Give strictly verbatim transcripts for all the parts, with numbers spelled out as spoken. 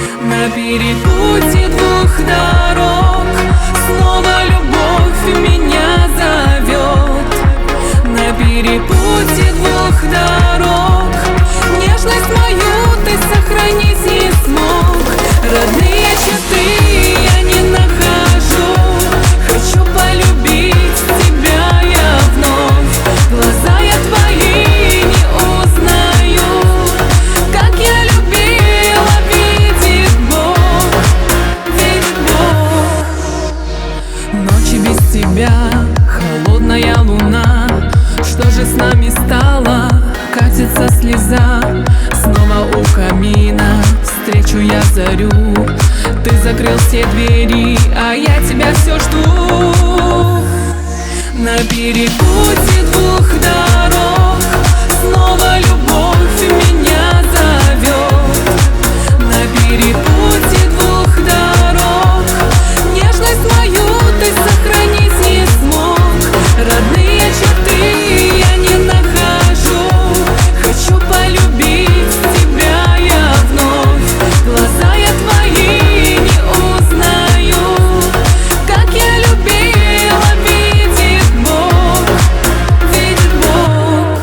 На перепутье двух дорог снова любовь меня зовет. На перепутье двух дорог нежность мою ты сохранить не смог. Родные черты я не нахожу, хочу полюбить тебя я вновь. Глаза я твои не узнаю, как я любила, видит Бог, видит Бог. Ночи без тебя, холодная луна, что же с нами стало? Катится слеза, снова у камина встречу я зарю. Ты закрыл все двери, а я тебя все жду. На перепутье двух дорог снова любовь меня зовет. На перепутье двух дорог нежность мою ты сохранить не смог. Родные черты я не нахожу, хочу полюбить тебя я вновь. Глаза я твои не узнаю, как я любила, видит Бог, видит Бог.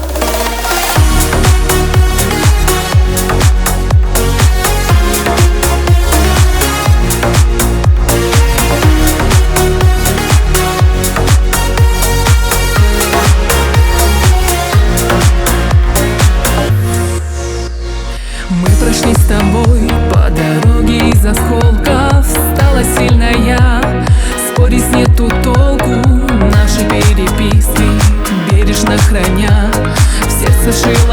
Мы прошли с тобой по дороге из осколков. Стала сильная, спорить нету толку. Наши переписки бережно храня, в сердце шил